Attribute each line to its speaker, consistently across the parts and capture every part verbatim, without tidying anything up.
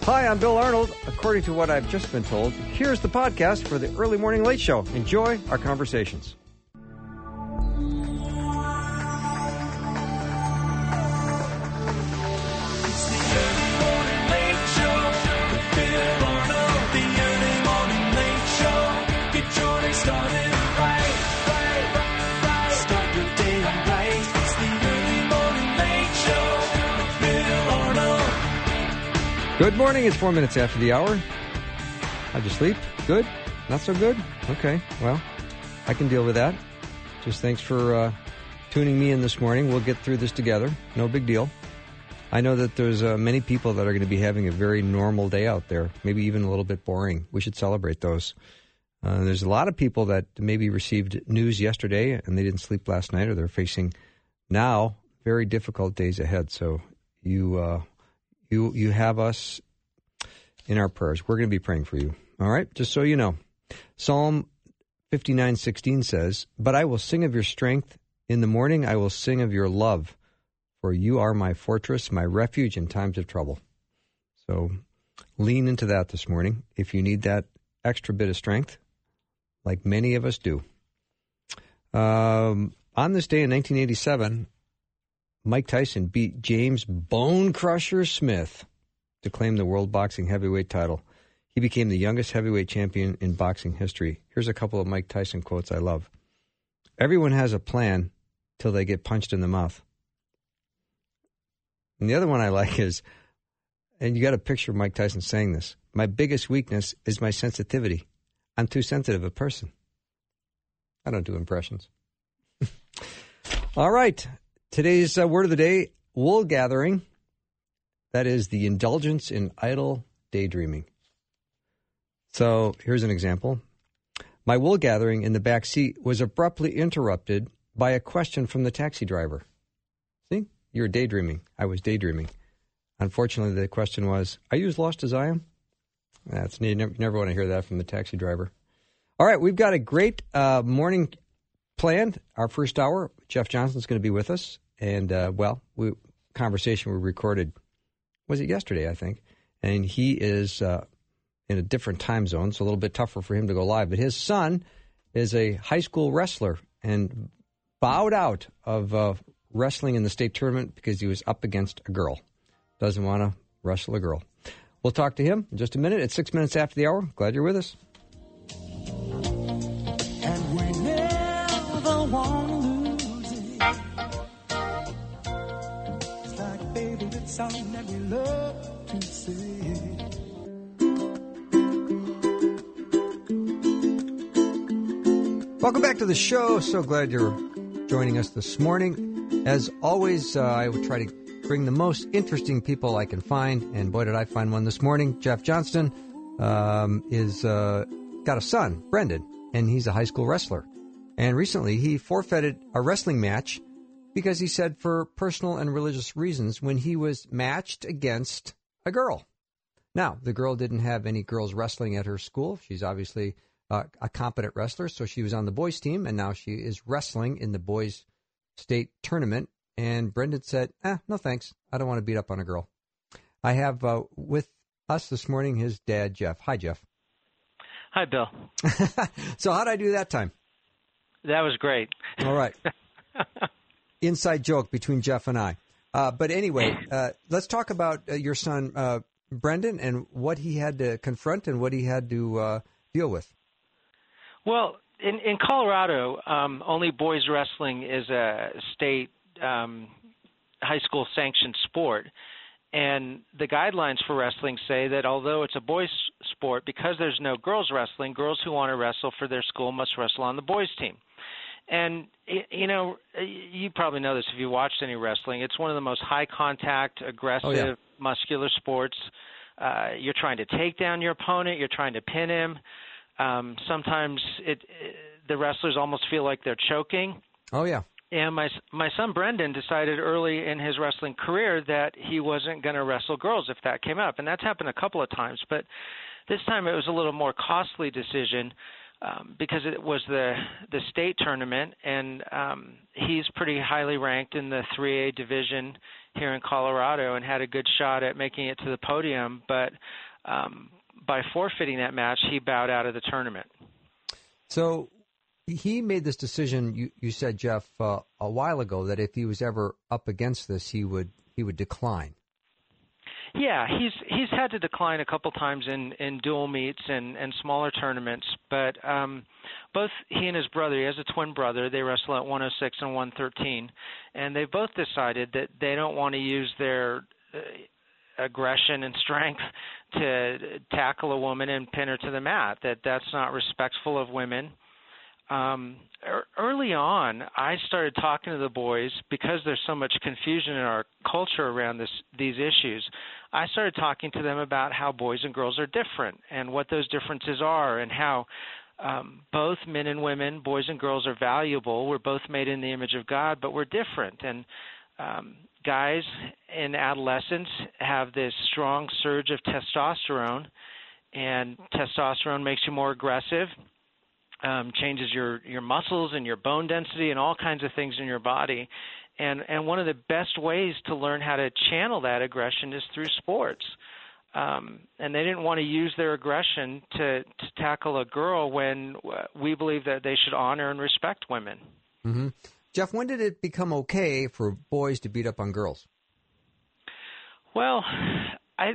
Speaker 1: Hi, I'm Bill Arnold. According to what I've just been told, here's the podcast for the Early Morning Late Show. Enjoy our conversations. Good morning. It's four minutes after the hour. How'd you sleep? Good? Not so good? Okay. Well, I can deal with that. Just thanks for uh, tuning me in this morning. We'll get through this together. No big deal. I know that there's uh, many people that are going to be having a very normal day out there, maybe even a little bit boring. We should celebrate those. Uh, there's a lot of people that maybe received news yesterday and they didn't sleep last night, or they're facing now very difficult days ahead. So you... Uh, You you have us in our prayers. We're going to be praying for you. All right? Just so you know. Psalm fifty-nine sixteen says, "But I will sing of your strength. In the morning I will sing of your love. For you are my fortress, my refuge in times of trouble." So lean into that this morning if you need that extra bit of strength, like many of us do. Um, on this day in nineteen eighty-seven... Mike Tyson beat James Bone Crusher Smith to claim the world boxing heavyweight title. He became the youngest heavyweight champion in boxing history. Here's a couple of Mike Tyson quotes I love. "Everyone has a plan till they get punched in the mouth." And the other one I like is, and you got to picture Mike Tyson saying this, "My biggest weakness is my sensitivity. I'm too sensitive a person." I don't do impressions. All right. Today's uh, word of the day, wool gathering. That is the indulgence in idle daydreaming. So here's an example. "My wool gathering in the back seat was abruptly interrupted by a question from the taxi driver." See, you're daydreaming. I was daydreaming. Unfortunately, the question was, "Are you as lost as I am?" That's you never, you never want to hear that from the taxi driver. All right, we've got a great uh, morning planned. Our first hour, Jeff Johnson's going to be with us. And, uh, well, we, conversation we recorded, was it yesterday, I think? And he is uh, in a different time zone, so a little bit tougher for him to go live. But his son is a high school wrestler and bowed out of uh, wrestling in the state tournament because he was up against a girl. Doesn't want to wrestle a girl. We'll talk to him in just a minute. It's six minutes after the hour. Glad you're with us.
Speaker 2: And we never want to lose it. It's like a favorite song that we love to sing.
Speaker 1: Welcome back to the show. So glad you're joining us this morning. As always, uh, I would try to bring the most interesting people I can find, and boy, did I find one this morning. Jeff Johnston um, is uh, got a son, Brendan, and he's a high school wrestler. And recently, he forfeited a wrestling match because he said for personal and religious reasons when he was matched against a girl. Now, the girl didn't have any girls wrestling at her school. She's obviously uh, a competent wrestler, so she was on the boys' team, and now she is wrestling in the boys' state tournament. And Brendan said, eh, no thanks. I don't want to beat up on a girl. I have uh, with us this morning his dad, Jeff. Hi, Jeff.
Speaker 3: Hi, Bill.
Speaker 1: So how'd I do that time?
Speaker 3: That was great.
Speaker 1: All right. Inside joke between Jeff and I. Uh, but anyway, uh, let's talk about uh, your son, uh, Brendan, and what he had to confront and what he had to uh, deal with.
Speaker 3: Well, in, in Colorado, um, only boys wrestling is a state um, high school sanctioned sport. And the guidelines for wrestling say that although it's a boys' sport, because there's no girls wrestling, girls who want to wrestle for their school must wrestle on the boys' team. And, you know, you probably know this if you watched any wrestling. It's one of the most high-contact, aggressive, oh, yeah. muscular sports. Uh, you're trying to take down your opponent. You're trying to pin him. Um, sometimes it, it, the wrestlers almost feel like they're choking.
Speaker 1: Oh, yeah.
Speaker 3: And my my son Brendan decided early in his wrestling career that he wasn't going to wrestle girls if that came up. And that's happened a couple of times. But this time it was a little more costly decision. um, because it was the the state tournament, and um, he's pretty highly ranked in the three A division here in Colorado, and had a good shot at making it to the podium. But um, by forfeiting that match, he bowed out of the tournament.
Speaker 1: So he made this decision. You, you said, Jeff, uh, a while ago that if he was ever up against this, he would he would decline.
Speaker 3: Yeah, he's he's had to decline a couple times in, in dual meets and, and smaller tournaments, but um, both he and his brother, he has a twin brother, they wrestle at one oh six and one thirteen, and they both decided that they don't want to use their uh, aggression and strength to tackle a woman and pin her to the mat, that that's not respectful of women. Um, early on, I started talking to the boys because there's so much confusion in our culture around this, these issues. I started talking to them about how boys and girls are different and what those differences are, and how um, both men and women, boys and girls, are valuable. We're both made in the image of God, but we're different. And um, guys in adolescence have this strong surge of testosterone, and testosterone makes you more aggressive. Um, changes your, your muscles and your bone density and all kinds of things in your body. And and one of the best ways to learn how to channel that aggression is through sports. Um, and they didn't want to use their aggression to, to tackle a girl when we believe that they should honor and respect women.
Speaker 1: Mm-hmm. Jeff, when did it become okay for boys to beat up on girls?
Speaker 3: Well, I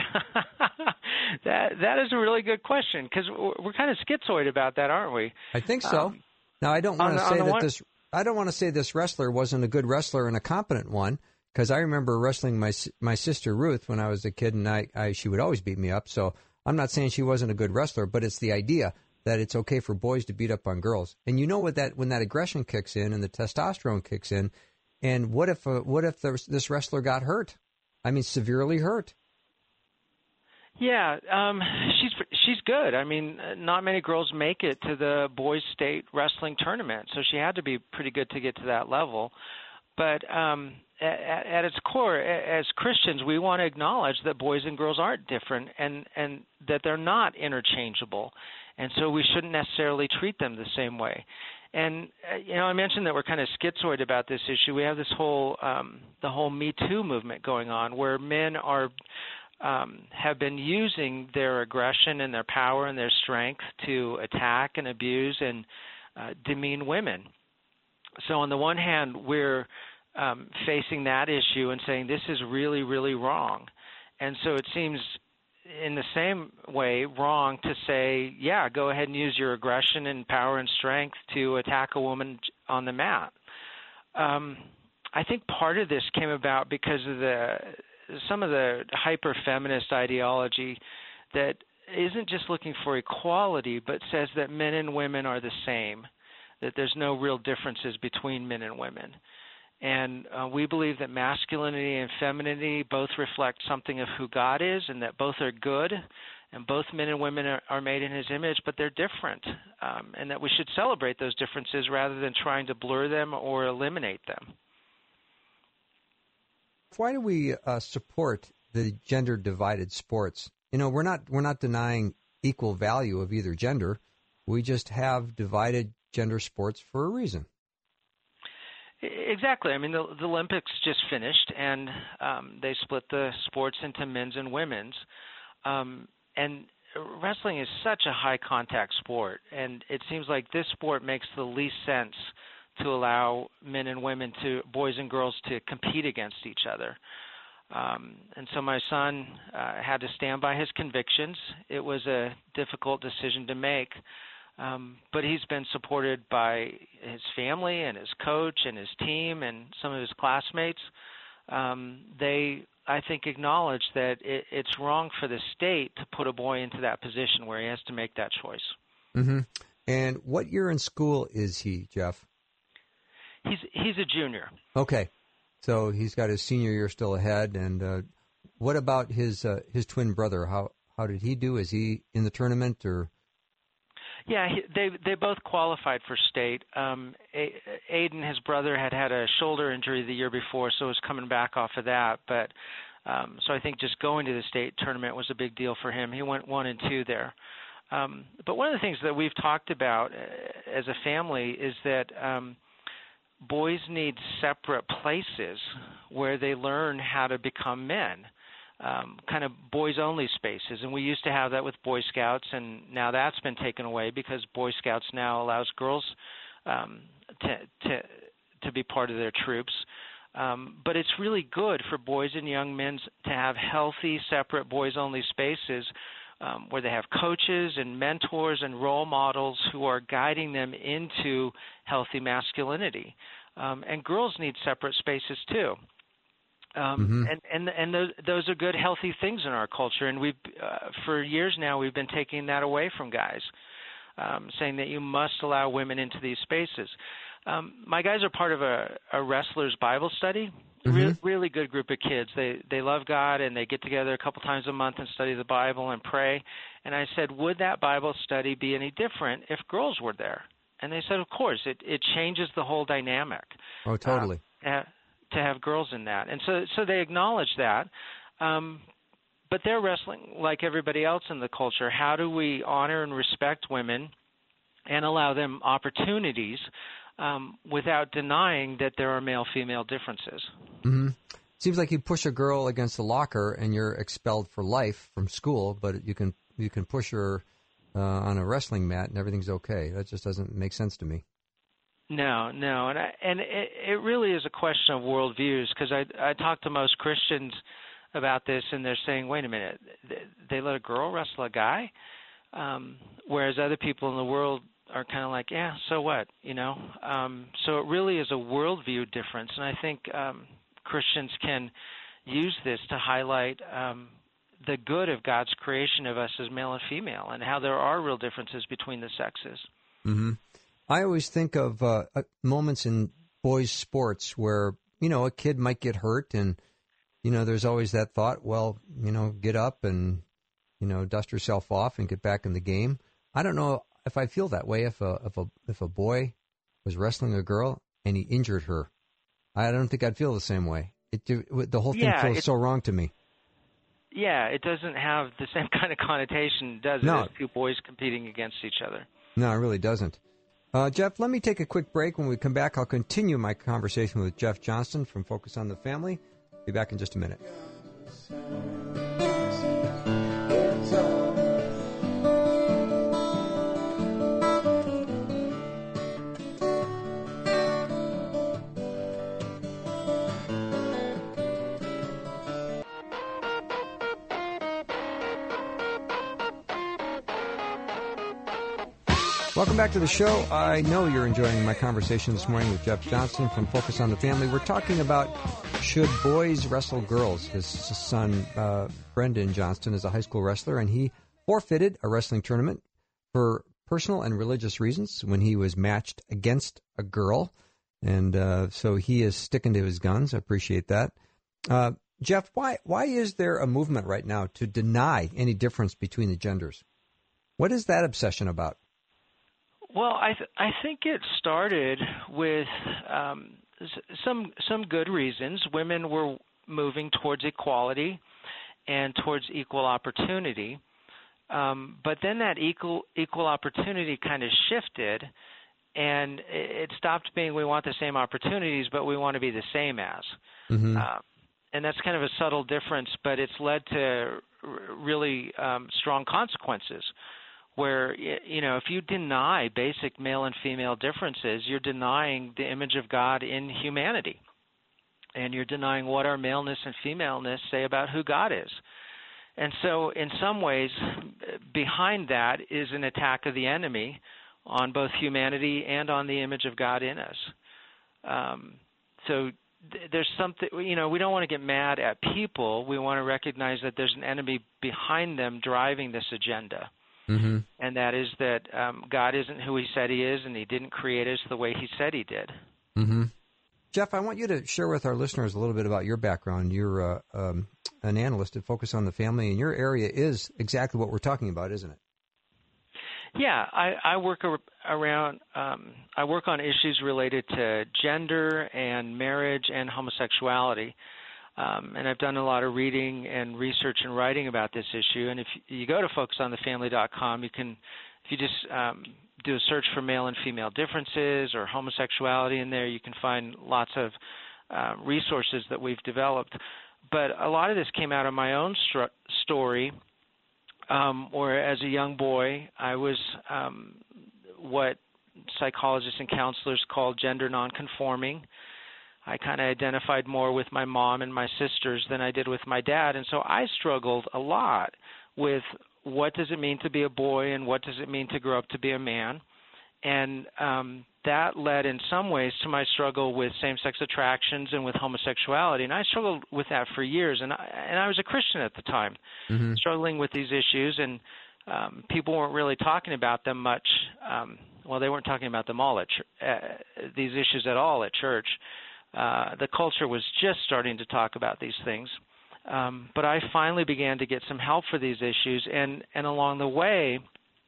Speaker 3: that that is a really good question, because we're kind of schizoid about that, aren't we?
Speaker 1: I think so. Um, now, I don't want to say that one... this. I don't want to say this wrestler wasn't a good wrestler and a competent one, because I remember wrestling my my sister Ruth when I was a kid, and I, I she would always beat me up. So I'm not saying she wasn't a good wrestler, but it's the idea that it's okay for boys to beat up on girls. And you know what, that when that aggression kicks in and the testosterone kicks in, and what if uh, what if the, this wrestler got hurt? I mean, severely hurt.
Speaker 3: Yeah, um, she's she's good. I mean, not many girls make it to the boys' state wrestling tournament, so she had to be pretty good to get to that level. But um, at, at its core, as Christians, we want to acknowledge that boys and girls aren't different, and, and that they're not interchangeable, and so we shouldn't necessarily treat them the same way. And uh, you know, I mentioned that we're kind of schizoid about this issue. We have this whole um, the whole Me Too movement going on, where men are Um, have been using their aggression and their power and their strength to attack and abuse and uh, demean women. So on the one hand, we're um, facing that issue and saying this is really, really wrong. And so it seems in the same way wrong to say, yeah, go ahead and use your aggression and power and strength to attack a woman on the mat. Um, I think part of this came about because of the some of the hyper-feminist ideology that isn't just looking for equality, but says that men and women are the same, that there's no real differences between men and women. And uh, we believe that masculinity and femininity both reflect something of who God is, and that both are good, and both men and women are, are made in his image, but they're different, um, and that we should celebrate those differences rather than trying to blur them or eliminate them.
Speaker 1: Why do we uh, support the gender-divided sports? You know, we're not we're not denying equal value of either gender. We just have divided gender sports for a reason.
Speaker 3: Exactly. I mean, the, the Olympics just finished, and um, they split the sports into men's and women's. Um, and wrestling is such a high-contact sport, and it seems like this sport makes the least sense to allow men and women, to boys and girls, to compete against each other. Um, and so my son uh, had to stand by his convictions. It was a difficult decision to make, um, but he's been supported by his family and his coach and his team and some of his classmates. Um, they, I think, acknowledge that it, it's wrong for the state to put a boy into that position where he has to make that choice.
Speaker 1: Mm-hmm. And what year in school is he, Jeff?
Speaker 3: He's he's a junior.
Speaker 1: Okay, so he's got his senior year still ahead. And uh, what about his uh, his twin brother? How how did he do? Is he in the tournament or?
Speaker 3: Yeah, he, they they both qualified for state. Um, a- Aiden, his brother, had had a shoulder injury the year before, so was coming back off of that. But um, so I think just going to the state tournament was a big deal for him. He went one and two there. Um, but one of the things that we've talked about uh, as a family is that um, boys need separate places where they learn how to become men, um, kind of boys-only spaces. And we used to have that with Boy Scouts, and now that's been taken away because Boy Scouts now allows girls um, to, to to be part of their troops. Um, but it's really good for boys and young men to have healthy, separate boys-only spaces um, where they have coaches and mentors and role models who are guiding them into healthy masculinity. Um, and girls need separate spaces too. Um,
Speaker 1: mm-hmm.
Speaker 3: And and and those, those are good, healthy things in our culture. And we've uh, for years now we've been taking that away from guys, um, saying that you must allow women into these spaces. Um, my guys are part of a, a wrestlers Bible study.
Speaker 1: Mm-hmm.
Speaker 3: Re- really good group of kids. They they love God, and they get together a couple times a month and study the Bible and pray. And I said, would that Bible study be any different if girls were there? And they said, of course. It it changes the whole dynamic.
Speaker 1: Oh, totally.
Speaker 3: Uh, to have girls in that. And so so they acknowledge that. Um, but they're wrestling like everybody else in the culture. How do we honor and respect women and allow them opportunities Um, without denying that there are male-female differences?
Speaker 1: Mm-hmm. Seems like you push a girl against the locker and you're expelled for life from school, but you can you can push her uh, on a wrestling mat and everything's okay. That just doesn't make sense to me.
Speaker 3: No, no, and I, and it, it really is a question of worldviews, because I I talk to most Christians about this, and they're saying, wait a minute, they let a girl wrestle a guy, um, whereas other people in the world are kind of like, yeah, so what, you know? Um, so it really is a worldview difference, and I think um, Christians can use this to highlight um, the good of God's creation of us as male and female, and how there are real differences between the sexes.
Speaker 1: Mm-hmm. I always think of uh, moments in boys' sports where, you know, a kid might get hurt, and, you know, there's always that thought, well, you know, get up and, you know, dust yourself off and get back in the game. I don't know if I feel that way if a if a if a boy was wrestling a girl and he injured her. I don't think I'd feel the same way. It the whole thing
Speaker 3: yeah,
Speaker 1: feels
Speaker 3: it,
Speaker 1: so wrong to me.
Speaker 3: Yeah, it doesn't have the same kind of connotation, does it,
Speaker 1: no.
Speaker 3: as two boys competing against each other?
Speaker 1: No, it really doesn't. Uh, Jeff, let me take a quick break. When we come back, I'll continue my conversation with Jeff Johnston from Focus on the Family. Be back in just a minute. Welcome back to the show. I know you're enjoying my conversation this morning with Jeff Johnston from Focus on the Family. We're talking about should boys wrestle girls. His son, uh, Brendan Johnston, is a high school wrestler, and he forfeited a wrestling tournament for personal and religious reasons when he was matched against a girl. And uh, so he is sticking to his guns. I appreciate that. Uh, Jeff, why why is there a movement right now to deny any difference between the genders? What is that obsession about?
Speaker 3: Well, I th- I think it started with um, some some good reasons. Women were moving towards equality and towards equal opportunity, um, but then that equal equal opportunity kind of shifted, and it stopped being we want the same opportunities, but we want to be the same as. Mm-hmm. Uh, and that's kind of a subtle difference, but it's led to r- really um, strong consequences. Where, you know, if you deny basic male and female differences, you're denying the image of God in humanity. And you're denying what our maleness and femaleness say about who God is. And so in some ways, behind that is an attack of the enemy on both humanity and on the image of God in us. Um, so th- there's something, you know, we don't want to get mad at people. We want to recognize that there's an enemy behind them driving this agenda. Mm-hmm. And that is that um, God isn't who he said he is, and he didn't create us the way he said he did.
Speaker 1: Mm-hmm. Jeff, I want you to share with our listeners a little bit about your background. You're uh, um, an analyst at Focus on the Family, and your area is exactly what we're talking about, isn't it?
Speaker 3: Yeah, I, I work around. Um, I work on issues related to gender and marriage and homosexuality. Um, and I've done a lot of reading and research and writing about this issue. And if you go to focus on the family dot com, you can, if you just um, do a search for male and female differences or homosexuality in there, you can find lots of uh, resources that we've developed. But a lot of this came out of my own stru- story, um, where as a young boy, I was um, what psychologists and counselors call gender nonconforming. I kind of identified more with my mom and my sisters than I did with my dad, and so I struggled a lot with what does it mean to be a boy and what does it mean to grow up to be a man. And um, that led in some ways to my struggle with same-sex attractions and with homosexuality. And I struggled with that for years. And I, and I was a Christian at the time, mm-hmm. struggling with these issues. And um, people weren't really talking about them much. Um, well, they weren't talking about them all at ch- uh, these issues at all at church. Uh, the culture was just starting to talk about these things. Um, but I finally began to get some help for these issues. And, and along the way,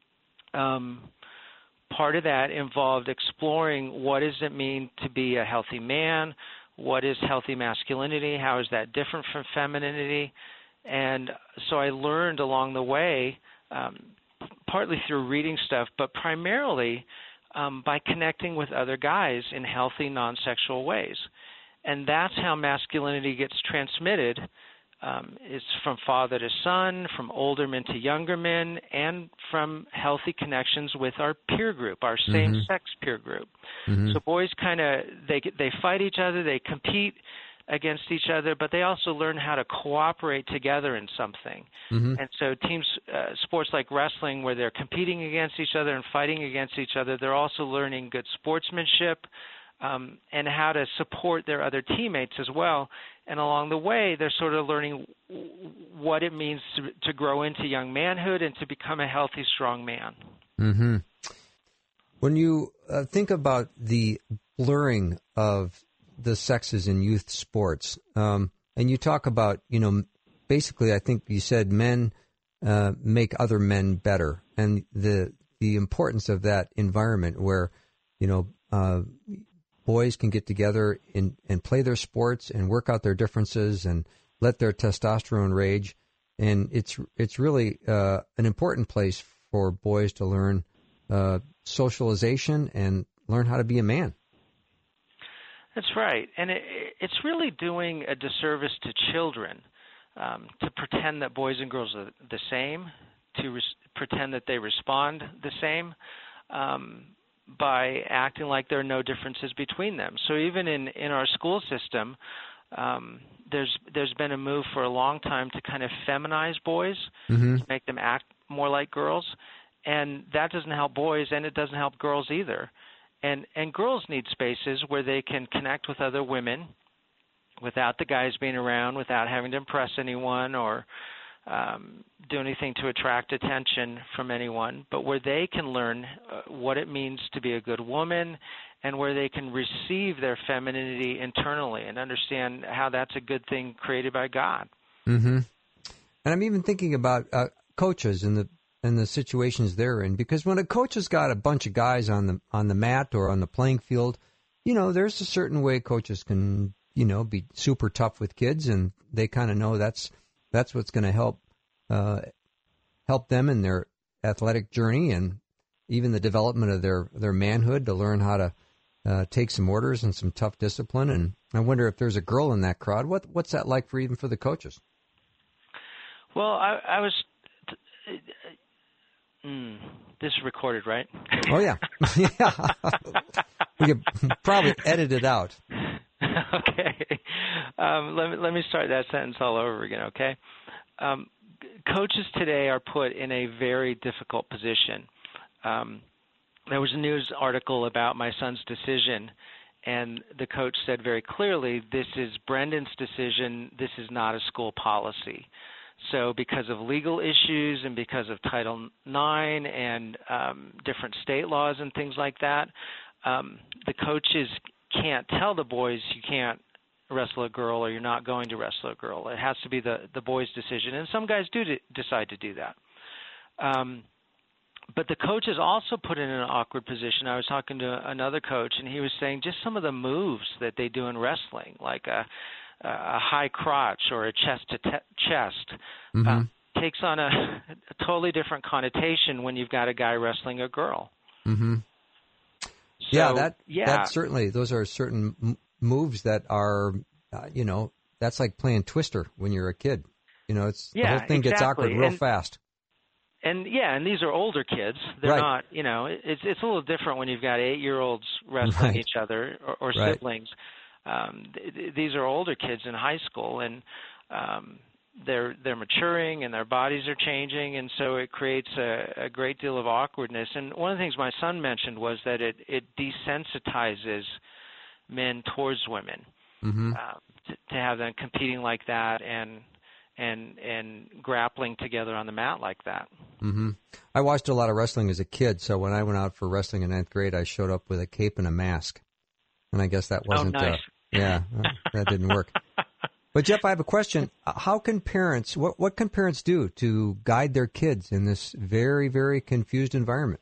Speaker 3: um, part of that involved exploring what does it mean to be a healthy man, what is healthy masculinity, how is that different from femininity. And so I learned along the way, um, partly through reading stuff, but primarily um, by connecting with other guys in healthy, non-sexual ways. And that's how masculinity gets transmitted. Um, it's from father to son, from older men to younger men, and from healthy connections with our peer group, our same-sex mm-hmm. peer group. Mm-hmm. So boys kind of, they they fight each other, they compete against each other, but they also learn how to cooperate together in something. Mm-hmm. And so teams, uh, sports like wrestling, where they're competing against each other and fighting against each other, they're also learning good sportsmanship, Um, and how to support their other teammates as well. And along the way, they're sort of learning what it means to, to grow into young manhood and to become a healthy, strong man.
Speaker 1: Mm-hmm. When you uh, think about the blurring of the sexes in youth sports, um, and you talk about, you know, basically, I think you said men uh, make other men better, and the the importance of that environment where, you know, uh, boys can get together and, and play their sports and work out their differences and let their testosterone rage. And it's it's really uh, an important place for boys to learn uh, socialization and learn how to be a man.
Speaker 3: That's right. And it, it's really doing a disservice to children um, to pretend that boys and girls are the same, to res- pretend that they respond the same. Um, by acting like there are no differences between them. So even in, in our school system, um, there's there's been a move for a long time to kind of feminize boys, mm-hmm. to make them act more like girls, and that doesn't help boys, and it doesn't help girls either. And and girls need spaces where they can connect with other women without the guys being around, without having to impress anyone or Um, do anything to attract attention from anyone, but where they can learn uh, what it means to be a good woman and where they can receive their femininity internally and understand how that's a good thing created by God.
Speaker 1: Mm-hmm. And I'm even thinking about uh, coaches and the and the situations they're in, because when a coach has got a bunch of guys on the on the mat or on the playing field, you know, there's a certain way coaches can, you know, be super tough with kids, and they kind of know that's That's what's going to help uh, help them in their athletic journey and even the development of their, their manhood, to learn how to uh, take some orders and some tough discipline. And I wonder if there's a girl in that crowd. What what's that like for even for the coaches?
Speaker 3: Well, I, I was. Mm, this is recorded, right?
Speaker 1: Oh yeah, yeah. We could probably edit it out.
Speaker 3: Okay. Um, let me let me start that sentence all over again, okay? Um, coaches today are put in a very difficult position. Um, there was a news article about my son's decision, and the coach said very clearly, this is Brendan's decision, this is not a school policy. So because of legal issues and because of Title nine and um, different state laws and things like that, um, the coaches can't tell the boys you can't wrestle a girl or you're not going to wrestle a girl. It has to be the, the boys' decision, and some guys do d- decide to do that. Um, but the coach is also put in an awkward position. I was talking to another coach, and he was saying just some of the moves that they do in wrestling, like a, a high crotch or a chest to te- chest
Speaker 1: Mm-hmm.
Speaker 3: uh, takes on a, a totally different connotation when you've got a guy wrestling a girl.
Speaker 1: Mm-hmm.
Speaker 3: So,
Speaker 1: yeah, that
Speaker 3: yeah.
Speaker 1: that certainly, those are certain m- moves that are, uh, you know, that's like playing Twister when you're a kid. You know, it's
Speaker 3: yeah,
Speaker 1: the whole thing
Speaker 3: exactly.
Speaker 1: gets awkward real
Speaker 3: and,
Speaker 1: fast.
Speaker 3: And yeah, and these are older kids. They're
Speaker 1: right.
Speaker 3: not, you know, it's it's a little different when you've got eight-year-olds wrestling
Speaker 1: right.
Speaker 3: each other or, or
Speaker 1: right.
Speaker 3: siblings. Um, th- these are older kids in high school, and um, they're they're maturing and their bodies are changing, and so it creates a, a great deal of awkwardness. And one of the things my son mentioned was that it it desensitizes men towards women,
Speaker 1: mm-hmm.
Speaker 3: um, to, to have them competing like that and and and grappling together on the mat like that.
Speaker 1: Mm-hmm. I watched a lot of wrestling as a kid, so when I went out for wrestling in ninth grade, I showed up with a cape and a mask, and I guess that wasn't.
Speaker 3: Oh, nice.
Speaker 1: Uh, yeah, that didn't work. But Jeff, I have a question. How can parents? What what can parents do to guide their kids in this very very confused environment?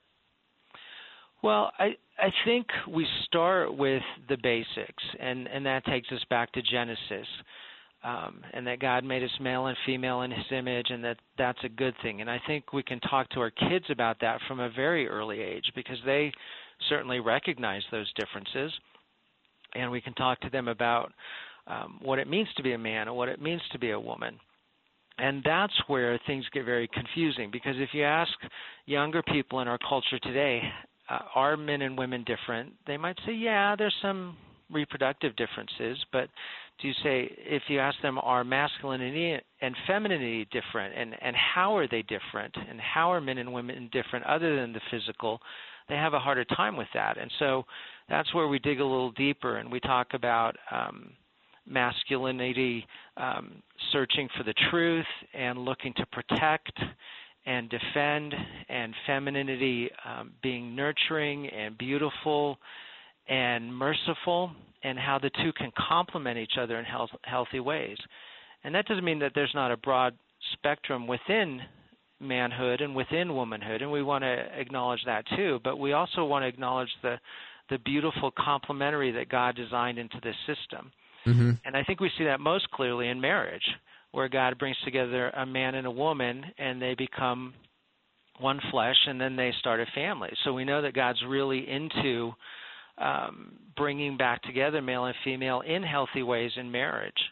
Speaker 3: Well, I I think we start with the basics, and and that takes us back to Genesis. Um, and that God made us male and female in His image, and that that's a good thing. And I think we can talk to our kids about that from a very early age because they certainly recognize those differences. And we can talk to them about um, what it means to be a man and what it means to be a woman. And that's where things get very confusing because if you ask younger people in our culture today, uh, are men and women different? They might say, yeah, there's some reproductive differences, but do you say, if you ask them, are masculinity and femininity different, and, and how are they different, and how are men and women different other than the physical, they have a harder time with that. And so that's where we dig a little deeper, and we talk about um, masculinity um, searching for the truth and looking to protect and defend, and femininity um, being nurturing and beautiful and merciful, and how the two can complement each other in health, healthy ways. And that doesn't mean that there's not a broad spectrum within manhood and within womanhood, and we want to acknowledge that too, but we also want to acknowledge the, the beautiful complementary that God designed into this system.
Speaker 1: Mm-hmm.
Speaker 3: And I think we see that most clearly in marriage, where God brings together a man and a woman, and they become one flesh, and then they start a family. So we know that God's really into Um, bringing back together male and female in healthy ways in marriage.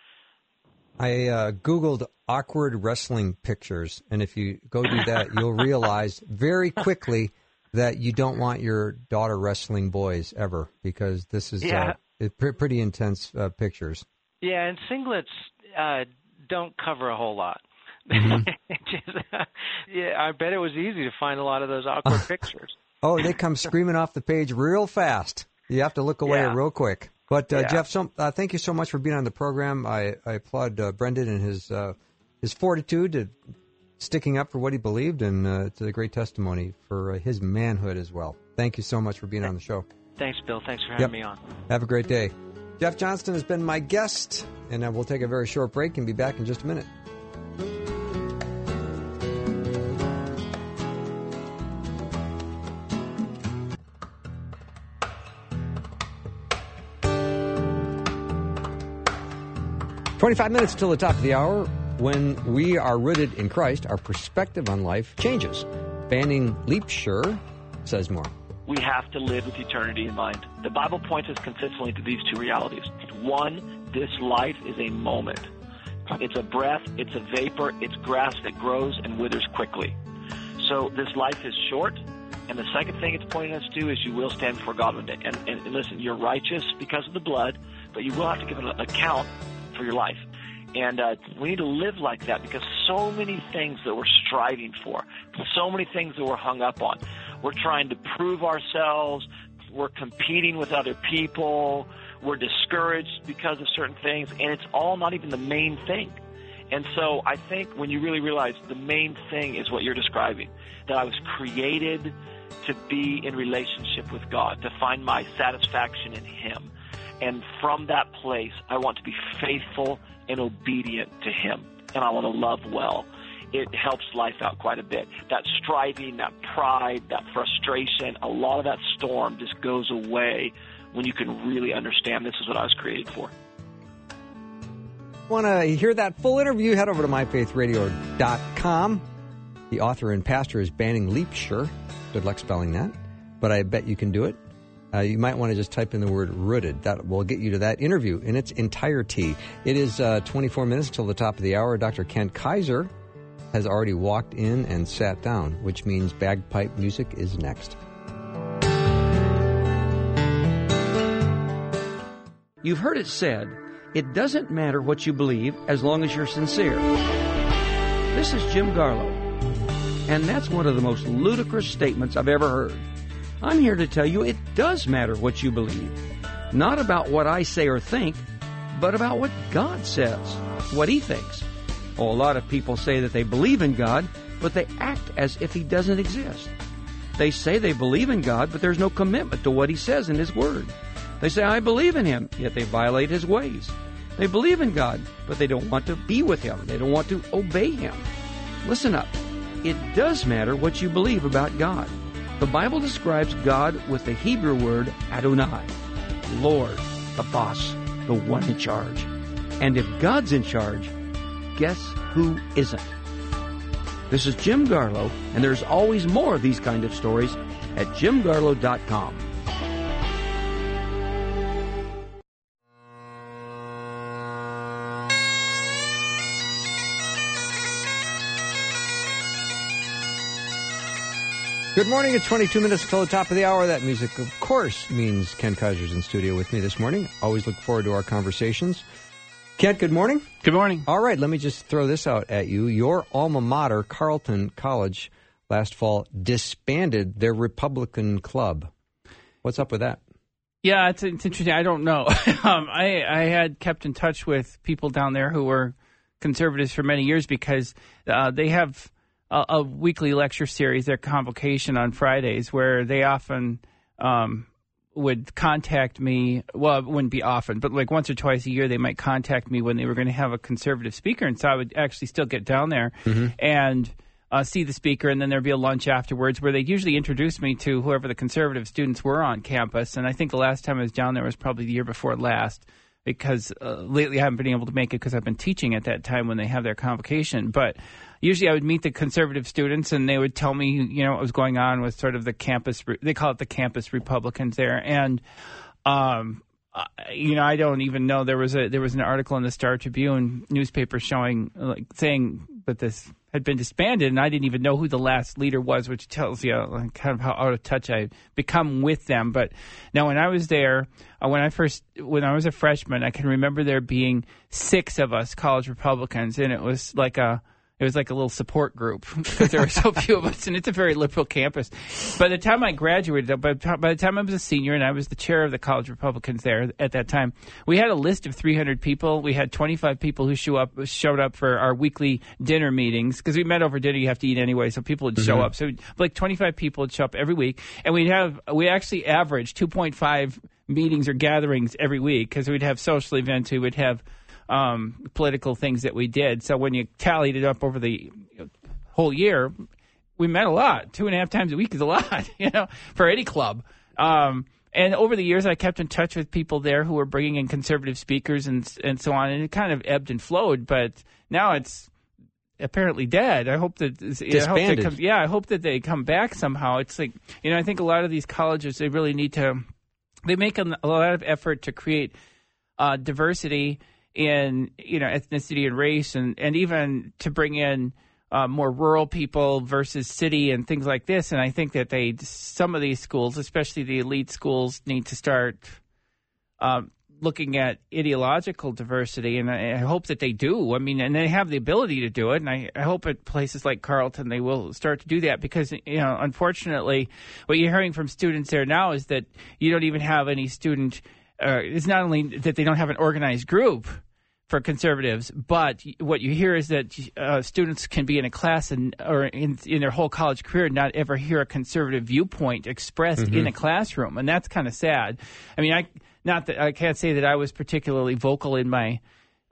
Speaker 1: I uh, Googled awkward wrestling pictures, and if you go do that, you'll realize very quickly that you don't want your daughter wrestling boys ever, because this is
Speaker 3: yeah.
Speaker 1: uh, pre- pretty intense uh, pictures.
Speaker 3: Yeah, and singlets uh, don't cover a whole lot.
Speaker 1: Mm-hmm.
Speaker 3: Just, yeah, I bet it was easy to find a lot of those awkward pictures.
Speaker 1: Oh, they come screaming off the page real fast. You have to look away
Speaker 3: yeah.
Speaker 1: real quick. But, uh,
Speaker 3: yeah.
Speaker 1: Jeff, so, uh, thank you so much for being on the program. I, I applaud uh, Brendan and his uh, his fortitude to sticking up for what he believed, and uh, it's a great testimony for uh, his manhood as well. Thank you so much for being on the show.
Speaker 3: Thanks, Bill. Thanks for having
Speaker 1: yep.
Speaker 3: me on.
Speaker 1: Have a great day. Jeff Johnston has been my guest, and uh, we'll take a very short break and be back in just a minute. twenty-five minutes till the top of the hour. When we are rooted in Christ, our perspective on life changes. Banning Liebscher says more.
Speaker 4: We have to live with eternity in mind. The Bible points us consistently to these two realities. One, this life is a moment. It's a breath, it's a vapor, it's grass that grows and withers quickly. So this life is short, and the second thing it's pointing us to is you will stand before God one day. And, and, and listen, you're righteous because of the blood, but you will have to give an account for your life. And uh, we need to live like that, because so many things that we're striving for, so many things that we're hung up on. We're trying to prove ourselves. We're competing with other people. We're discouraged because of certain things, and it's all not even the main thing. And so I think when you really realize the main thing is what you're describing, that I was created to be in relationship with God, to find my satisfaction in Him. And from that place, I want to be faithful and obedient to Him, and I want to love well. It helps life out quite a bit. That striving, that pride, that frustration, a lot of that storm just goes away when you can really understand this is what I was created for.
Speaker 1: Want to hear that full interview? Head over to my faith radio dot com. The author and pastor is Banning Liebscher. Good luck spelling that, but I bet you can do it. Uh, you might want to just type in the word rooted. That will get you to that interview in its entirety. It is uh, twenty-four minutes till the top of the hour. Doctor Kent Kaiser has already walked in and sat down, which means bagpipe music is next.
Speaker 5: You've heard it said, it doesn't matter what you believe as long as you're sincere. This is Jim Garlow, and that's one of the most ludicrous statements I've ever heard. I'm here to tell you it does matter what you believe. Not about what I say or think, but about what God says, what He thinks. Oh, a lot of people say that they believe in God, but they act as if He doesn't exist. They say they believe in God, but there's no commitment to what He says in His Word. They say, I believe in Him, yet they violate His ways. They believe in God, but they don't want to be with Him. They don't want to obey Him. Listen up. It does matter what you believe about God. The Bible describes God with the Hebrew word Adonai, Lord, the boss, the one in charge. And if God's in charge, guess who isn't? This is Jim Garlow, and there's always more of these kind of stories at jim garlow dot com.
Speaker 1: Good morning. It's twenty-two minutes till the top of the hour. That music, of course, means Ken Kaiser's in studio with me this morning. Always look forward to our conversations. Kent, good morning.
Speaker 6: Good morning.
Speaker 1: All right, let me just throw this out at you. Your alma mater, Carleton College, last fall disbanded their Republican club. What's up with that?
Speaker 6: Yeah, it's, it's interesting. I don't know. um, I, I had kept in touch with people down there who were conservatives for many years because uh, they have a, a weekly lecture series, their Convocation on Fridays, where they often um, would contact me. Well, it wouldn't be often, but like once or twice a year, they might contact me when they were going to have a conservative speaker. And so I would actually still get down there mm-hmm. and uh, see the speaker, and then there'd be a lunch afterwards where they'd usually introduce me to whoever the conservative students were on campus. And I think the last time I was down there was probably the year before last, because uh, lately I haven't been able to make it because I've been teaching at that time when they have their convocation. But usually I would meet the conservative students, and they would tell me, you know, what was going on with sort of the campus, they call it the campus Republicans there. And, um, you know, I don't even know, there was a there was an article in the Star Tribune newspaper showing, like, saying that this had been disbanded, and I didn't even know who the last leader was, which tells you like, kind of how out of touch I've become with them. But now, when I was there, uh, when I first, when I was a freshman, I can remember there being six of us college Republicans, and it was like a It was like a little support group because there were so few of us, and it's a very liberal campus. By the time I graduated, by the time I was a senior and I was the chair of the college Republicans there at that time, we had a list of three hundred people. We had twenty-five people who show up, showed up for our weekly dinner meetings, because we met over dinner. You have to eat anyway, so people would show mm-hmm. up. So like twenty-five people would show up every week, and we'd have we actually averaged two point five meetings or gatherings every week, because we'd have social events. We would have Um, political things that we did. So when you tallied it up over the whole year, we met a lot. Two and a half times a week is a lot, you know, for any club. Um, and over the years, I kept in touch with people there who were bringing in conservative speakers and and so on, and it kind of ebbed and flowed. But now it's apparently dead. I hope that
Speaker 1: disbanded.
Speaker 6: I hope they come, yeah, I hope that they come back somehow. It's like, you know, I think a lot of these colleges, they really need to. They make a, a lot of effort to create uh, diversity in, you know, ethnicity and race, and, and even to bring in uh, more rural people versus city and things like this. And I think that they, some of these schools, especially the elite schools, need to start uh, looking at ideological diversity. And I, I hope that they do. I mean, and they have the ability to do it. And I, I hope at places like Carleton they will start to do that, because, you know, unfortunately, what you're hearing from students there now is that you don't even have any student. Uh, it's not only that they don't have an organized group for conservatives, but what you hear is that uh, students can be in a class and or in, in their whole college career and not ever hear a conservative viewpoint expressed mm-hmm. in a classroom, and that's kind of sad. I mean, I not that I can't say that I was particularly vocal in my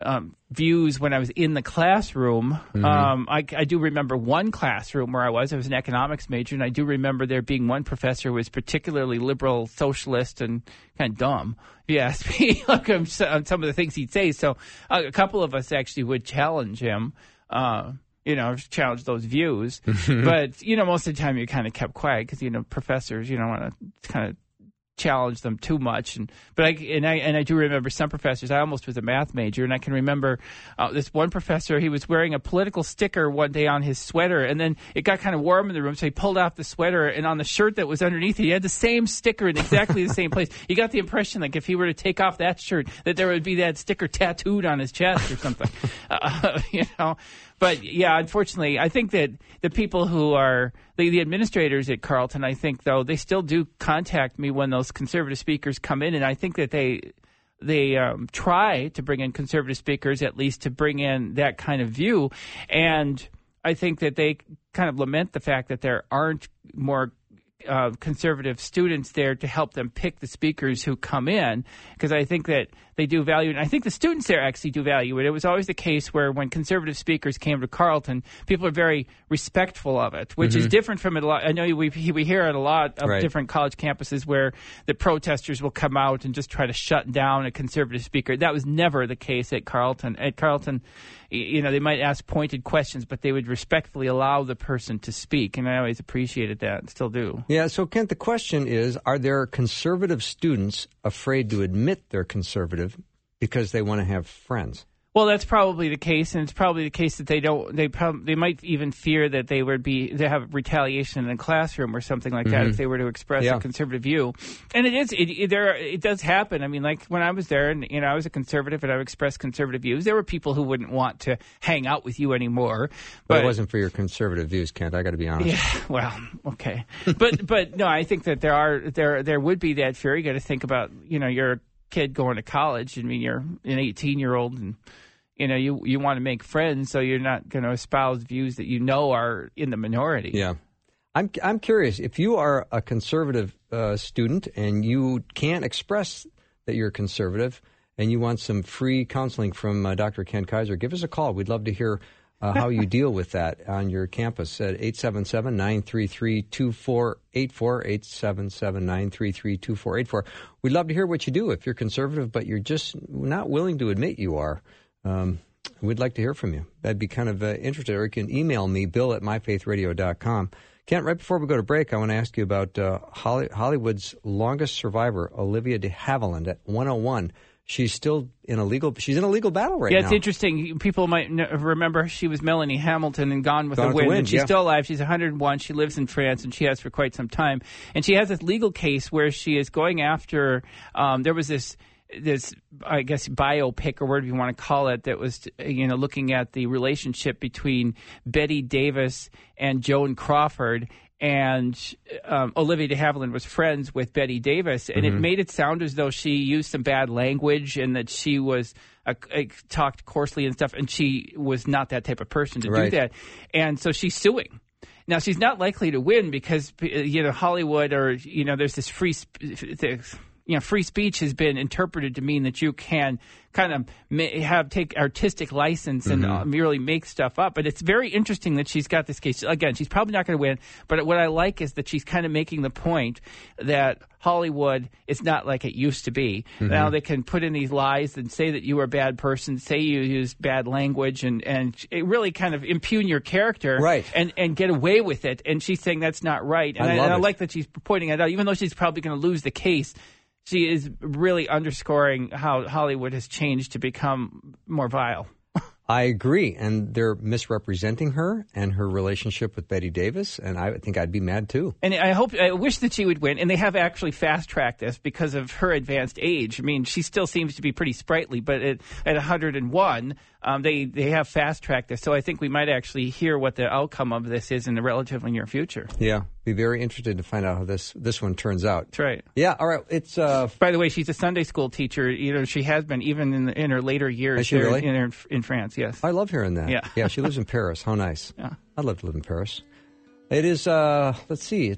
Speaker 6: um, views when I was in the classroom. Mm-hmm. Um, I, I do remember one classroom where I was. I was an economics major, and I do remember there being one professor who was particularly liberal, socialist, and kind of dumb. If you ask me, like, on some of the things he'd say. So uh, a couple of us actually would challenge him. Uh, you know, challenge those views. But, you know, most of the time you kind of kept quiet because, you know, professors, you don't want to kind of challenge them too much. And but I and I and I do remember some professors. I almost was a math major, and I can remember uh, this one professor. He was wearing a political sticker one day on his sweater, and then it got kind of warm in the room, so he pulled off the sweater, and on the shirt that was underneath it, he had the same sticker in exactly the same place. You got the impression, like, if he were to take off that shirt, that there would be that sticker tattooed on his chest or something. uh, you know. But, yeah, unfortunately, I think that the people who are the, the administrators at Carleton, I think, though, they still do contact me when those conservative speakers come in, and I think that they they um, try to bring in conservative speakers, at least to bring in that kind of view. And I think that they kind of lament the fact that there aren't more Uh, conservative students there to help them pick the speakers who come in, because I think that they do value it. And I think the students there actually do value it. It was always the case where when conservative speakers came to Carleton, people are very respectful of it, which mm-hmm. is different from it a lot. I know we we hear at a lot of
Speaker 1: right.
Speaker 6: different college campuses where the protesters will come out and just try to shut down a conservative speaker. That was never the case at Carleton. At Carleton, you know, they might ask pointed questions, but they would respectfully allow the person to speak, and I always appreciated that and still do.
Speaker 1: Yeah, so Kent, the question is, are there conservative students afraid to admit they're conservative because they want to have friends?
Speaker 6: Well, that's probably the case, and it's probably the case that they don't. They prob- they might even fear that they would be they have retaliation in the classroom or something like that mm-hmm. if they were to express yeah. a conservative view. And it is it, it there it does happen. I mean, like when I was there, and you know, I was a conservative, and I expressed conservative views. There were people who wouldn't want to hang out with you anymore. But,
Speaker 1: but it wasn't for your conservative views, Kent. I got to be honest.
Speaker 6: Yeah. Well, okay. but but no, I think that there are there there would be that fear. You got to think about, you know, you're a kid going to college. I mean, you're an eighteen year old and. You know, you, you want to make friends, so you're not going to espouse views that you know are in the minority.
Speaker 1: Yeah. I'm I'm curious, if you are a conservative uh, student and you can't express that you're conservative and you want some free counseling from uh, Doctor Kent Kaiser, give us a call. We'd love to hear uh, how you deal with that on your campus at eight seven seven, nine three three, two four eight four, eight seven seven, nine three three, two four eight four. We'd love to hear what you do if you're conservative, but you're just not willing to admit you are. Um, we'd like to hear from you. That'd be kind of uh, interesting. Or you can email me, bill at my faith radio dot com. Kent, right before we go to break, I want to ask you about uh, Holly, Hollywood's longest survivor, Olivia de Havilland, at one oh one. She's still in a legal. She's in a legal battle right
Speaker 6: yeah,
Speaker 1: now.
Speaker 6: Yeah, it's interesting. People might remember she was Melanie Hamilton in Gone with
Speaker 1: Gone
Speaker 6: the
Speaker 1: with
Speaker 6: Wind,
Speaker 1: the Wind,
Speaker 6: and she's
Speaker 1: yeah.
Speaker 6: still alive. She's one hundred one. She lives in France, and she has for quite some time. And she has this legal case where she is going after. Um, there was this. This, I guess, biopic or whatever you want to call it, that was, you know, looking at the relationship between Betty Davis and Joan Crawford. And um, Olivia de Havilland was friends with Betty Davis, and mm-hmm. it made it sound as though she used some bad language and that she was uh, uh, talked coarsely and stuff, and she was not that type of person to
Speaker 1: right.
Speaker 6: do that. And so she's suing. Now, she's not likely to win because, you know, Hollywood or, you know, there's this free sp- this, you know, free speech has been interpreted to mean that you can kind of have take artistic license and mm-hmm. uh, merely make stuff up. But it's very interesting that she's got this case. Again, she's probably not going to win. But what I like is that she's kind of making the point that Hollywood is not like it used to be. Mm-hmm. Now they can put in these lies and say that you are a bad person, say you use bad language, and, and it really kind of impugn your character
Speaker 1: right.
Speaker 6: and, and get away with it. And she's saying that's not right. And
Speaker 1: I,
Speaker 6: I,
Speaker 1: love
Speaker 6: and I
Speaker 1: it.
Speaker 6: like that she's pointing it out, even though she's probably going to lose the case. She is really underscoring how Hollywood has changed to become more vile.
Speaker 1: I agree, and they're misrepresenting her and her relationship with Betty Davis, and I think I'd be mad too.
Speaker 6: And I hope, I wish that she would win, and they have actually fast-tracked this because of her advanced age. I mean, she still seems to be pretty sprightly, but at, at one hundred one, um, they, they have fast-tracked this, so I think we might actually hear what the outcome of this is in the relatively near future.
Speaker 1: Yeah, be very interested to find out how this, this one turns out.
Speaker 6: That's right.
Speaker 1: Yeah, all right, it's... Uh,
Speaker 6: By the way, she's a Sunday school teacher. You know, she has been even in, the, in her later years
Speaker 1: Is she
Speaker 6: here
Speaker 1: really?
Speaker 6: in, in France, yes.
Speaker 1: I love hearing that.
Speaker 6: Yeah.
Speaker 1: Yeah, she lives in Paris. How nice.
Speaker 6: Yeah.
Speaker 1: I'd love to live in Paris. It is, uh, let's see, it's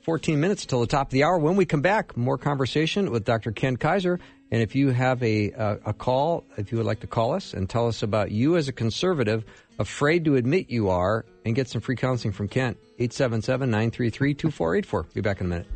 Speaker 1: fourteen minutes until the top of the hour. When we come back, more conversation with Doctor Ken Kaiser. And if you have a, a, a call, if you would like to call us and tell us about you as a conservative, afraid to admit you are, and get some free counseling from Kent, eight seven seven, nine three three, two four eight four. Be back in a minute.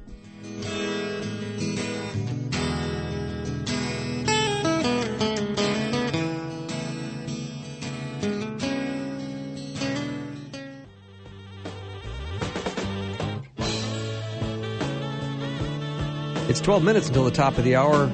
Speaker 1: It's twelve minutes until the top of the hour.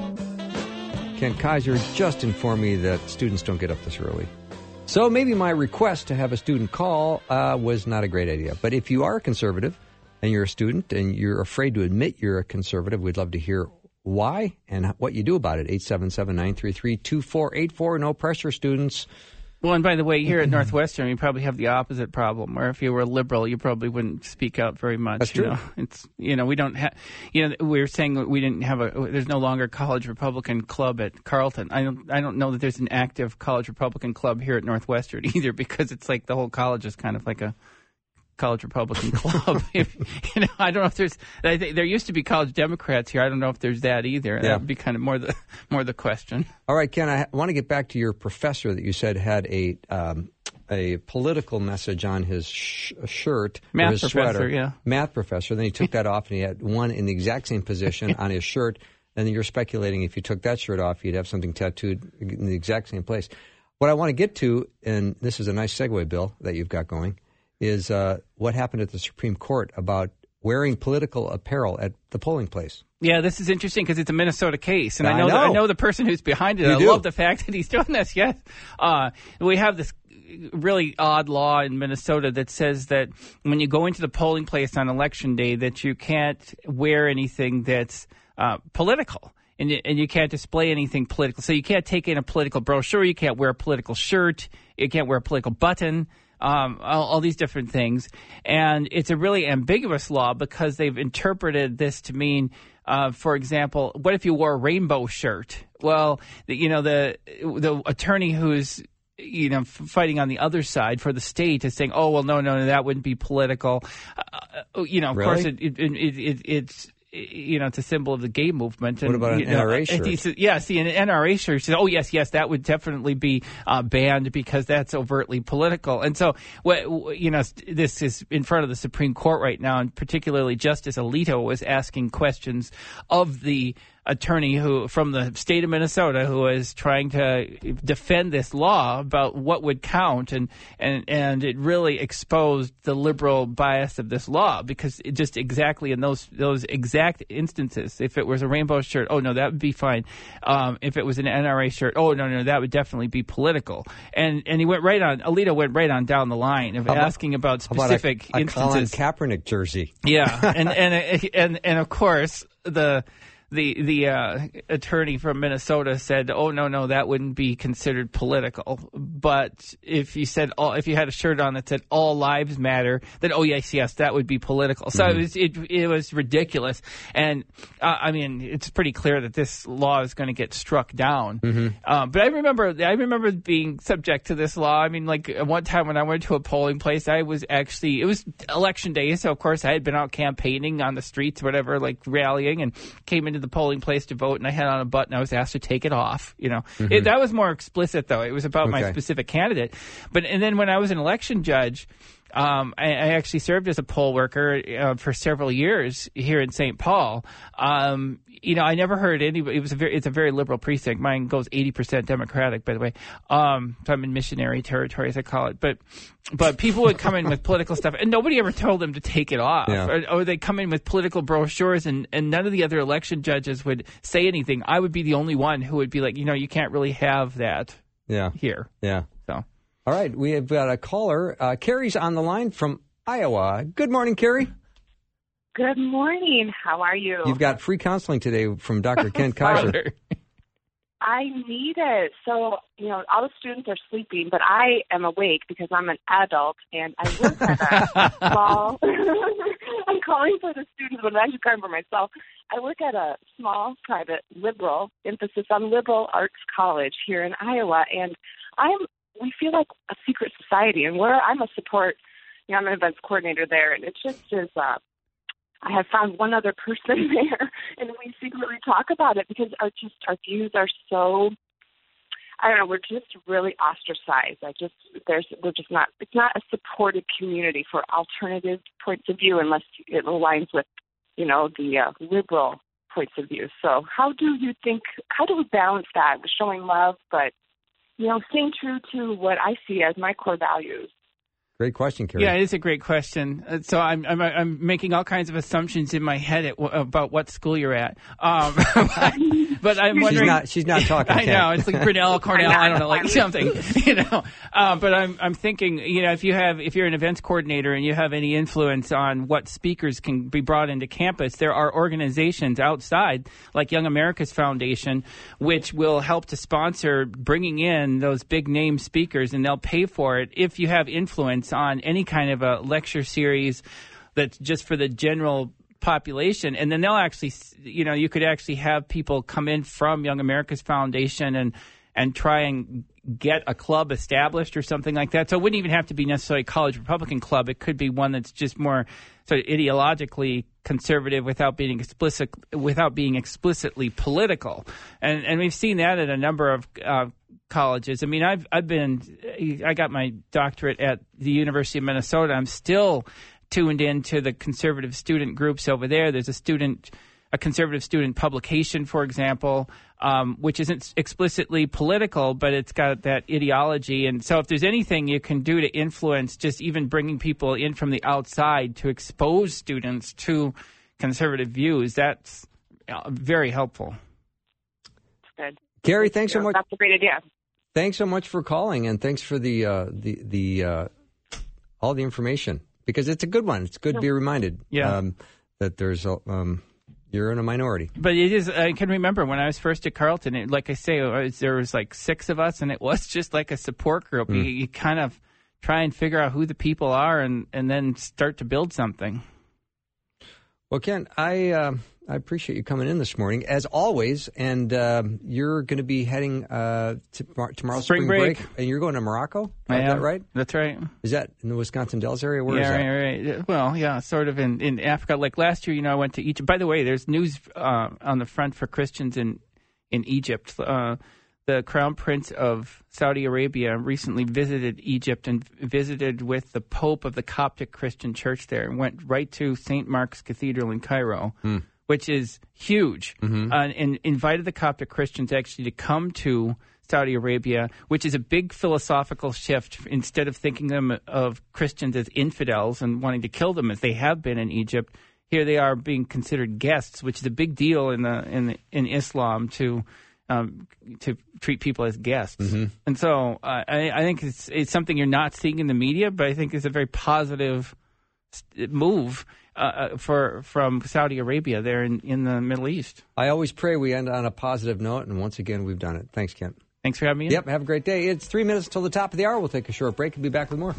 Speaker 1: Ken Kaiser just informed me that students don't get up this early. So maybe my request to have a student call uh, was not a great idea. But if you are a conservative and you're a student and you're afraid to admit you're a conservative, we'd love to hear why and what you do about it. eight seven seven, nine three three, two four eight four. No pressure, students.
Speaker 6: Well, and by the way, here at Northwestern, you probably have the opposite problem, where if you were a liberal, you probably wouldn't speak out very much.
Speaker 1: That's
Speaker 6: you
Speaker 1: true.
Speaker 6: Know? It's, you know, we don't have, you know, we were saying we didn't have a, there's no longer a college Republican club at Carleton. I don't, I don't know that there's an active college Republican club here at Northwestern either, because it's like the whole college is kind of like a college Republican club. if, you know, I don't know if there's, I think there used to be college Democrats here. I don't know if there's that either.
Speaker 1: Yeah.
Speaker 6: That would be kind of more the, more the question.
Speaker 1: All right, Ken, I want to get back to your professor that you said had a um, a political message on his sh- shirt.
Speaker 6: Math
Speaker 1: or his
Speaker 6: professor,
Speaker 1: sweater.
Speaker 6: yeah.
Speaker 1: Math professor. Then he took that off and he had one in the exact same position on his shirt. And then you're speculating if you took that shirt off, you'd have something tattooed in the exact same place. What I want to get to, and this is a nice segue, Bill, that you've got going, is uh, what happened at the Supreme Court about wearing political apparel at the polling place.
Speaker 6: Yeah, this is interesting because it's a Minnesota case, and I
Speaker 1: I
Speaker 6: know
Speaker 1: know.
Speaker 6: The, I know the person who's behind it.
Speaker 1: You
Speaker 6: I
Speaker 1: do.
Speaker 6: love the fact that he's doing this. Yes, uh, we have this really odd law in Minnesota that says that when you go into the polling place on election day, that you can't wear anything that's uh, political. And you, and you can't display anything political. So you can't take in a political brochure. You can't wear a political shirt. You can't wear a political button. Um, all, all these different things. And it's a really ambiguous law because they've interpreted this to mean, uh, for example, what if you wore a rainbow shirt? Well, the, you know, the the attorney who's, you know, fighting on the other side for the state is saying, oh, well, no, no, no, that wouldn't be political. Uh, you know, of
Speaker 1: Really?
Speaker 6: course, it, it, it, it, it's... You know, it's a symbol of the gay movement. And,
Speaker 1: What about an
Speaker 6: you know,
Speaker 1: N R A
Speaker 6: and
Speaker 1: shirt?
Speaker 6: he said, yeah, see, an N R A shirt. He said, oh, yes, yes, that would definitely be uh, banned because that's overtly political. And so, what, you know, this is in front of the Supreme Court right now, and particularly Justice Alito was asking questions of the attorney who from the state of Minnesota who is trying to defend this law about what would count, and and and it really exposed the liberal bias of this law because it just exactly in those those exact instances, if it was a rainbow shirt, oh no, that would be fine. Um, if it was an N R A shirt, oh no, no, that would definitely be political. And and he went right on. Alito went right on down the line of
Speaker 1: How about-
Speaker 6: asking about
Speaker 1: How about
Speaker 6: specific
Speaker 1: a, a Colin
Speaker 6: instances.
Speaker 1: Kaepernick jersey?
Speaker 6: Yeah, and and and and of course the the the uh, attorney from Minnesota said, "Oh no, no, that wouldn't be considered political." But if you said all, if you had a shirt on that said "All Lives Matter," then oh yes, yes, that would be political. So
Speaker 1: Mm-hmm.
Speaker 6: it was it it was ridiculous, and uh, I mean it's pretty clear that this law is going to get struck down.
Speaker 1: Mm-hmm.
Speaker 6: Um, but I remember I remember being subject to this law. I mean, like one time when I went to a polling place, I was actually it was election day, so of course I had been out campaigning on the streets, or whatever, like rallying, and came into the polling place to vote, and I had on a button. I was asked to take it off. You know,
Speaker 1: Mm-hmm.
Speaker 6: it, that was more explicit though. It was about my
Speaker 1: Okay.
Speaker 6: specific candidate. But and then when I was an election judge, um, I, I actually served as a poll worker uh, for several years here in Saint Paul. Um, you know, I never heard anybody. It was a very, it's a very liberal precinct. Mine goes eighty percent Democratic, by the way. Um, so I'm in missionary territory, as I call it. But but people would come in with political stuff, and nobody ever told them to take it off.
Speaker 1: Yeah.
Speaker 6: Or, or they come in with political brochures, and, and none of the other election judges would say anything. I would be the only one who would be like, you know, you can't really have that
Speaker 1: Yeah,
Speaker 6: here.
Speaker 1: yeah.
Speaker 6: So.
Speaker 1: All right, we have got a caller. Uh, Carrie's on the line from Iowa. Good morning, Carrie.
Speaker 7: Good morning. How are you?
Speaker 1: You've got free counseling today from Doctor Ken Kaiser.
Speaker 7: I need it. So, you know, all the students are sleeping, but I am awake because I'm an adult and I work at a small, I'm calling for the students, but I'm actually calling for myself. I work at a small, private, liberal, emphasis on liberal arts college here in Iowa, and I'm, we feel like a secret society, and we're, I'm a support, you know, I'm an events coordinator there, and it just is, uh, I have found one other person there, and we secretly talk about it because our just our views are so. I don't know. We're just really ostracized. I just there's we're just not. It's not a supportive community for alternative points of view unless it aligns with, you know, the uh, liberal points of view. So how do you think? How do we balance that? Showing love, but you know, staying true to what I see as my core values.
Speaker 1: Great question, Carrie.
Speaker 6: Yeah, it is a great question. Uh, So I'm, I'm I'm making all kinds of assumptions in my head at, about what school you're at. Um, but, but I'm
Speaker 1: She's
Speaker 6: wondering.
Speaker 1: not, she's not talking.
Speaker 6: I know, it's like Grinnell, Cornell, I don't know, like something, you know. Uh, but I'm I'm thinking, you know, if you have if you're an events coordinator and you have any influence on what speakers can be brought into campus, there are organizations outside like Young America's Foundation, which will help to sponsor bringing in those big name speakers, and they'll pay for it if you have influence on any kind of a lecture series that's just for the general population. And then they'll actually, you know, you could actually have people come in from Young America's Foundation and and try and get a club established or something like that. So it wouldn't even have to be necessarily a college Republican club. It could be one that's just more sort of ideologically conservative without being explicit, without being explicitly political. And and we've seen that at a number of uh, colleges. I mean, I've I've been I got my doctorate at the University of Minnesota. I'm still tuned into the conservative student groups over there. There's a student, a conservative student publication, for example, um, which isn't explicitly political, but it's got that ideology. And so if there's anything you can do to influence just even bringing people in from the outside to expose students to conservative views, that's very helpful.
Speaker 7: Good.
Speaker 1: Carrie, thanks so much.
Speaker 7: That's a great idea.
Speaker 1: Thanks so much for calling, and thanks for the uh, the the uh, all the information, because it's a good one. It's good to be reminded
Speaker 6: yeah.
Speaker 1: um, that there's a, um, you're in a minority.
Speaker 6: But it is. I can remember when I was first at Carleton. It, like I say, it was, there was like six of us, and it was just like a support group. Mm. You, you kind of try and figure out who the people are, and, and then start to build something.
Speaker 1: Well, Ken, I. Uh, I appreciate you coming in this morning, as always, and uh, you're going to be heading uh, to tomorrow
Speaker 6: spring, spring break.
Speaker 1: break, and you're going to Morocco.
Speaker 6: I
Speaker 1: Is
Speaker 6: am.
Speaker 1: that right?
Speaker 6: That's right.
Speaker 1: Is that in the Wisconsin Dells area? Where
Speaker 6: yeah,
Speaker 1: is that?
Speaker 6: right, right. Well, yeah, sort of in, in Africa. Like last year, you know, I went to Egypt. By the way, there's news uh, on the front for Christians in in Egypt. Uh, the Crown Prince of Saudi Arabia recently visited Egypt and visited with the Pope of the Coptic Christian Church there, and went right to Saint Mark's Cathedral in Cairo. Hmm. Which is huge, mm-hmm. uh, and invited the Coptic Christians actually to come to Saudi Arabia, which is a big philosophical shift. Instead of thinking them of Christians as infidels and wanting to kill them as they have been in Egypt, here they are being considered guests, which is a big deal in the in the, in Islam to um, to treat people as guests. Mm-hmm. And so uh, I, I think it's it's something you're not seeing in the media, but I think it's a very positive move. Uh, for from Saudi Arabia there in, in the Middle East.
Speaker 1: I always pray we end on a positive note, and once again, we've done it. Thanks, Kent.
Speaker 6: Thanks for having me in.
Speaker 1: Yep, have a great day. It's three minutes till the top of the hour. We'll take a short break and be back with more.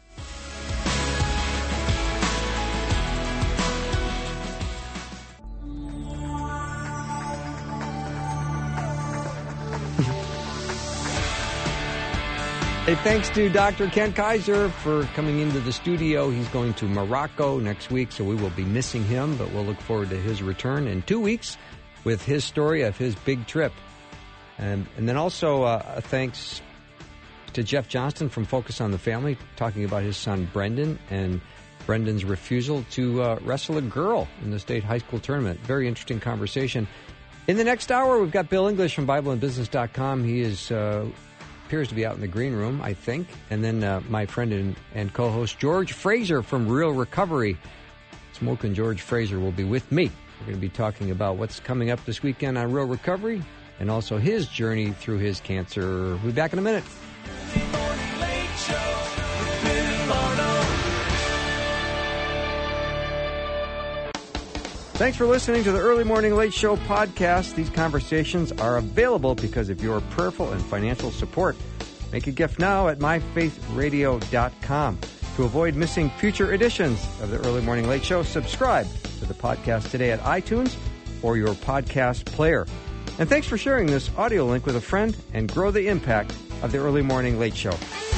Speaker 1: Hey, thanks to Doctor Kent Kaiser for coming into the studio. He's going to Morocco next week, so we will be missing him, but we'll look forward to his return in two weeks with his story of his big trip. And, and then also uh, thanks to Jeff Johnston from Focus on the Family, talking about his son Brendan and Brendan's refusal to uh, wrestle a girl in the state high school tournament. Very interesting conversation. In the next hour, we've got Bill English from Bible and Business dot com. He is... Uh, appears to be out in the green room, I think. And then uh, my friend and, and co-host George Fraser from Real Recovery. Smoking George Fraser will be with me. We're going to be talking about what's coming up this weekend on Real Recovery and also his journey through his cancer. We'll be back in a minute. Thanks for listening to the Early Morning Late Show podcast. These conversations are available because of your prayerful and financial support. Make a gift now at my faith radio dot com. To avoid missing future editions of the Early Morning Late Show, subscribe to the podcast today at iTunes or your podcast player. And thanks for sharing this audio link with a friend and grow the impact of the Early Morning Late Show.